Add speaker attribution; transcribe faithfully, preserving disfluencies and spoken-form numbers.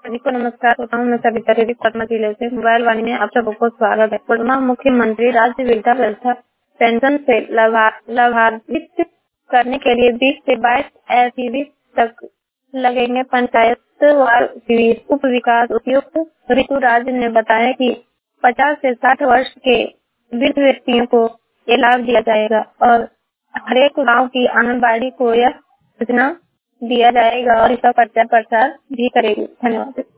Speaker 1: सभी को नमस्कार करता हूँ। मैं सविता देवी पटना जिले से मोबाइल वाणी में आप सबको को स्वागत है। पूर्व मुख्यमंत्री राज्य वृद्धा पेंशन से लाभान्वित करने के लिए बीस से बाईस फीसदी तक लगेंगे पंचायतवार शिविर। उप विकास उपायुक्त ऋतुराज ने बताया कि पचास से साठ वर्ष के वृद्ध व्यक्तियों को ये लाभ दिया जाएगा और हरेक गांव की आंगनबाड़ी को यह सूचना दिया जाएगा और इसका प्रचार प्रसार भी करेगी। धन्यवाद।